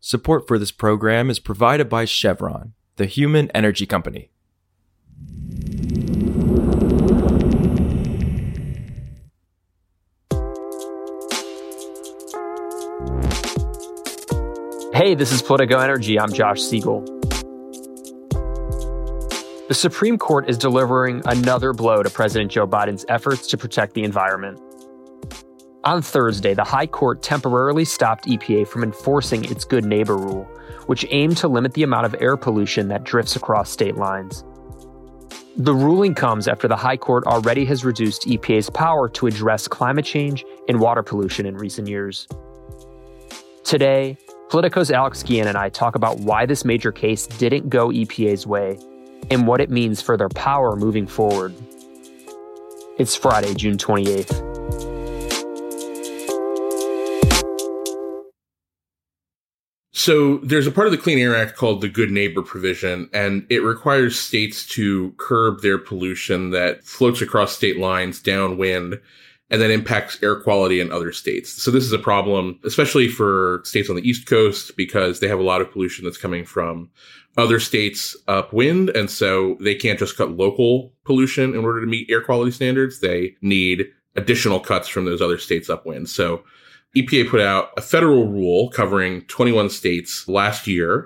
Support for this program is provided by Chevron, the human energy company. Hey, this is Politico Energy. I'm Josh Siegel. The Supreme Court is delivering another blow to President Joe Biden's efforts to protect the environment. On Thursday, the High Court temporarily stopped EPA from enforcing its Good Neighbor rule, which aimed to limit the amount of air pollution that drifts across state lines. The ruling comes after the High Court already has reduced EPA's power to address climate change and water pollution in recent years. Today, Politico's Alex Guillen and I talk about why this major case didn't go EPA's way and what it means for their power moving forward. It's Friday, June 28th. So there's a part of the Clean Air Act called the Good Neighbor provision, and it requires states to curb their pollution that floats across state lines downwind and then impacts air quality in other states. So this is a problem, especially for states on the East Coast, because they have a lot of pollution that's coming from other states upwind. And so they can't just cut local pollution in order to meet air quality standards. They need additional cuts from those other states upwind. So EPA put out a federal rule covering 21 states last year,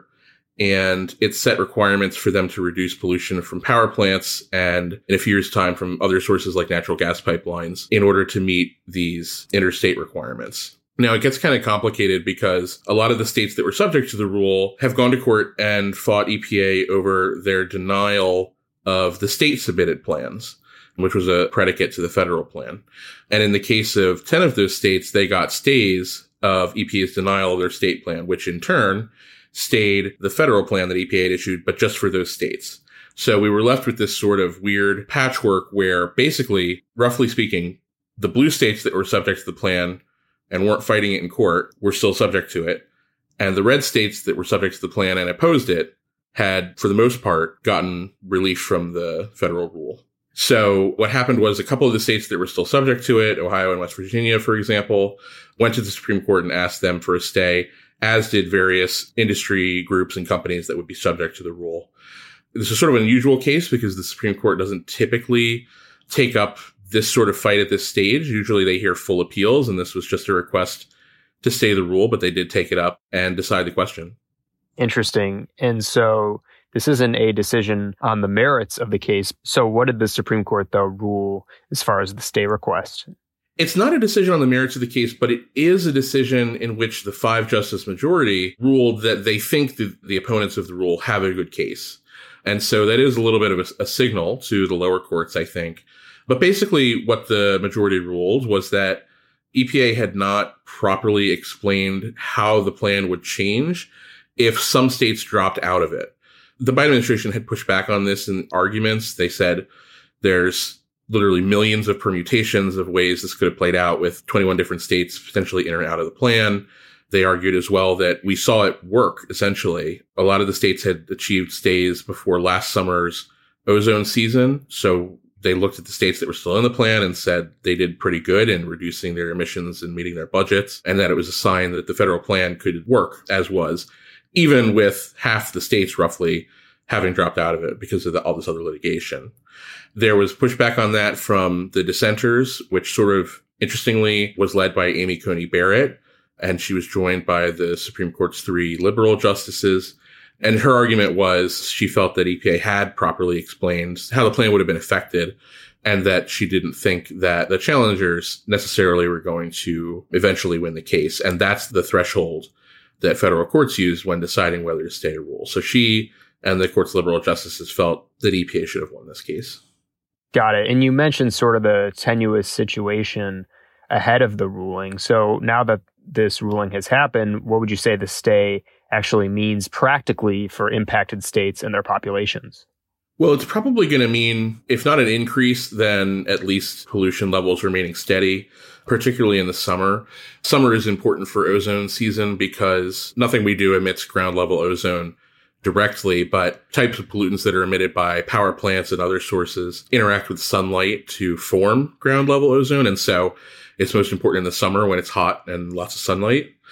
and it set requirements for them to reduce pollution from power plants and in a few years' time from other sources like natural gas pipelines in order to meet these interstate requirements. Now, it gets kind of complicated because a lot of the states that were subject to the rule have gone to court and fought EPA over their denial of the state-submitted plans, which was a predicate to the federal plan. And in the case of 10 of those states, they got stays of EPA's denial of their state plan, which in turn stayed the federal plan that EPA had issued, but just for those states. So we were left with this sort of weird patchwork where basically, roughly speaking, the blue states that were subject to the plan and weren't fighting it in court were still subject to it. And the red states that were subject to the plan and opposed it had, for the most part, gotten relief from the federal rule. So what happened was a couple of the states that were still subject to it, Ohio and West Virginia, for example, went to the Supreme Court and asked them for a stay, as did various industry groups and companies that would be subject to the rule. This is sort of an unusual case because the Supreme Court doesn't typically take up this sort of fight at this stage. Usually they hear full appeals, and this was just a request to stay the rule, but they did take it up and decide the question. Interesting. And so this isn't a decision on the merits of the case. So what did the Supreme Court, though, rule as far as the stay request? It's not a decision on the merits of the case, but it is a decision in which the 5-justice majority ruled that they think that the opponents of the rule have a good case. And so that is a little bit of a signal to the lower courts, I think. But basically what the majority ruled was that EPA had not properly explained how the plan would change if some states dropped out of it. The Biden administration had pushed back on this in arguments. They said there's literally millions of permutations of ways this could have played out with 21 different states potentially in or out of the plan. They argued as well that we saw it work, essentially. A lot of the states had achieved stays before last summer's ozone season. So they looked at the states that were still in the plan and said they did pretty good in reducing their emissions and meeting their budgets, and that it was a sign that the federal plan could work as was, even with half the states roughly having dropped out of it because of all this other litigation. There was pushback on that from the dissenters, which sort of interestingly was led by Amy Coney Barrett, and she was joined by the Supreme Court's 3 liberal justices. And her argument was she felt that EPA had properly explained how the plan would have been affected, and that she didn't think that the challengers necessarily were going to eventually win the case. And that's the threshold that federal courts use when deciding whether to stay a rule. So she and the court's liberal justices felt that EPA should have won this case. Got it. And you mentioned sort of the tenuous situation ahead of the ruling. So now that this ruling has happened, what would you say the stay actually means practically for impacted states and their populations? Well, it's probably going to mean, if not an increase, then at least pollution levels remaining steady, particularly in the summer. Summer is important for ozone season because nothing we do emits ground level ozone directly, but types of pollutants that are emitted by power plants and other sources interact with sunlight to form ground level ozone. And so it's most important in the summer when it's hot and lots of sunlight.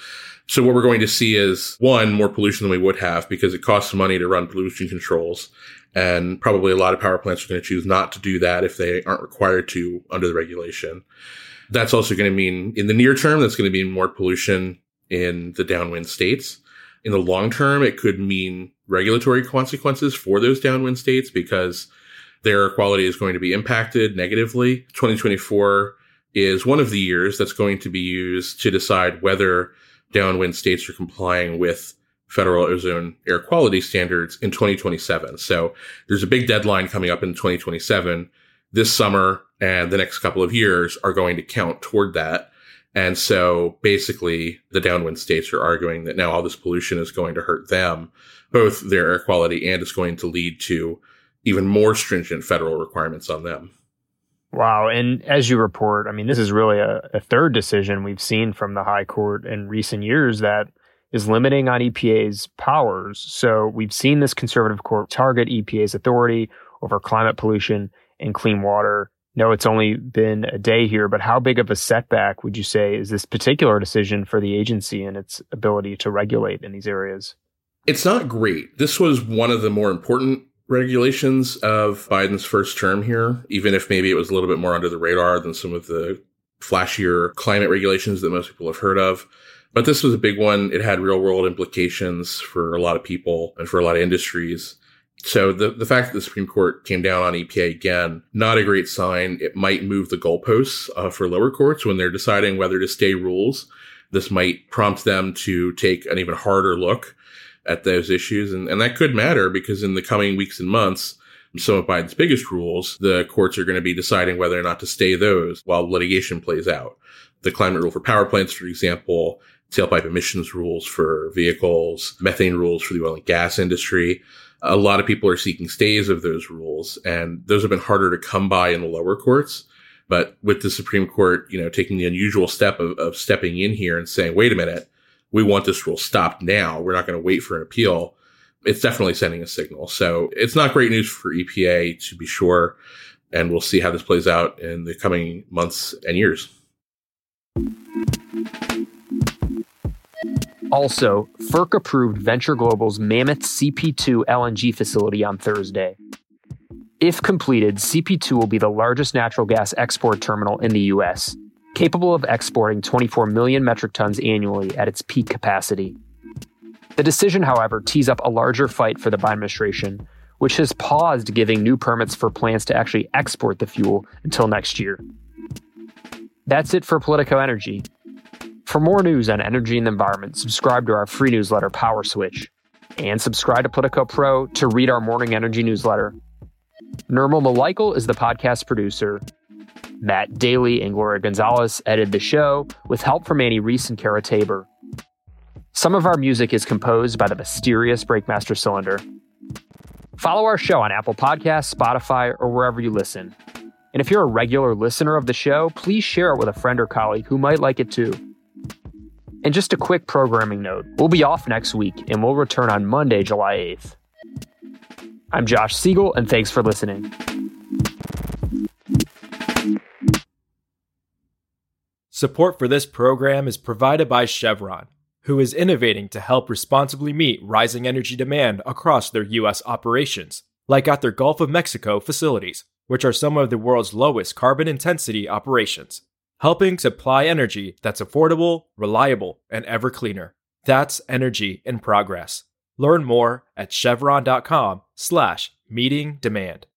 So what we're going to see is, one, more pollution than we would have because it costs money to run pollution controls. And probably a lot of power plants are going to choose not to do that if they aren't required to under the regulation. That's also going to mean, in the near term, that's going to mean more pollution in the downwind states. In the long term, it could mean regulatory consequences for those downwind states because their air quality is going to be impacted negatively. 2024 is one of the years that's going to be used to decide whether downwind states are complying with federal ozone air quality standards in 2027. So there's a big deadline coming up in 2027. This summer and the next couple of years are going to count toward that. And so basically the downwind states are arguing that now all this pollution is going to hurt them, both their air quality, and it's going to lead to even more stringent federal requirements on them. Wow. And as you report, I mean, this is really a third decision we've seen from the High Court in recent years that is limiting on EPA's powers. So we've seen this conservative court target EPA's authority over climate pollution and clean water. No, it's only been a day here, but how big of a setback would you say is this particular decision for the agency and its ability to regulate in these areas? It's not great. This was one of the more important regulations of Biden's first term here, even if maybe it was a little bit more under the radar than some of the flashier climate regulations that most people have heard of. But this was a big one. It had real world implications for a lot of people and for a lot of industries. So the fact that the Supreme Court came down on EPA again, not a great sign. It might move the goalposts for lower courts when they're deciding whether to stay rules. This might prompt them to take an even harder look at those issues. And that could matter because in the coming weeks and months, some of Biden's biggest rules, the courts are going to be deciding whether or not to stay those while litigation plays out. The climate rule for power plants, for example, tailpipe emissions rules for vehicles, methane rules for the oil and gas industry. A lot of people are seeking stays of those rules, and those have been harder to come by in the lower courts. But with the Supreme Court, taking the unusual step of stepping in here and saying, wait a minute, we want this rule stopped now. We're not going to wait for an appeal. It's definitely sending a signal. So it's not great news for EPA, to be sure. And we'll see how this plays out in the coming months and years. Also, FERC approved Venture Global's Mammoth CP2 LNG facility on Thursday. If completed, CP2 will be the largest natural gas export terminal in the U.S., capable of exporting 24 million metric tons annually at its peak capacity. The decision, however, tees up a larger fight for the Biden administration, which has paused giving new permits for plants to actually export the fuel until next year. That's it for Politico Energy. For more news on energy and the environment, subscribe to our free newsletter, Power Switch, and subscribe to Politico Pro to read our morning energy newsletter. Nirmal Malaikal is the podcast producer. Matt Daly and Gloria Gonzalez edited the show with help from Annie Reese and Kara Tabor. Some of our music is composed by the mysterious Breakmaster Cylinder. Follow our show on Apple Podcasts, Spotify, or wherever you listen. And if you're a regular listener of the show, please share it with a friend or colleague who might like it too. And just a quick programming note, we'll be off next week and we'll return on Monday, July 8th. I'm Josh Siegel, and thanks for listening. Support for this program is provided by Chevron, who is innovating to help responsibly meet rising energy demand across their U.S. operations, like at their Gulf of Mexico facilities, which are some of the world's lowest carbon intensity operations, helping supply energy that's affordable, reliable, and ever cleaner. That's energy in progress. Learn more at chevron.com/meeting demand.